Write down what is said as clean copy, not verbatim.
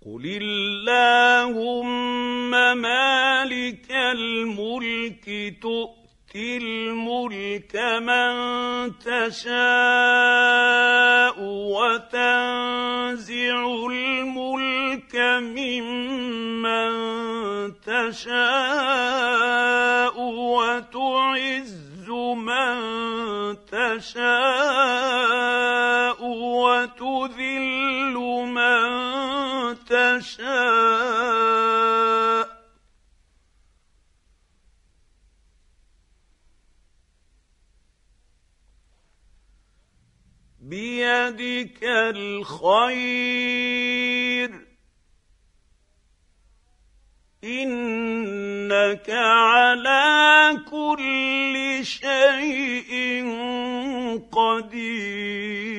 قل اللهم مالك الملك تؤتي الملك من تشاء وتنزع الملك ممن تشاء وتعز من تشاء وتذل من تشاء بيدك الخير إنك على كل شيء قدير.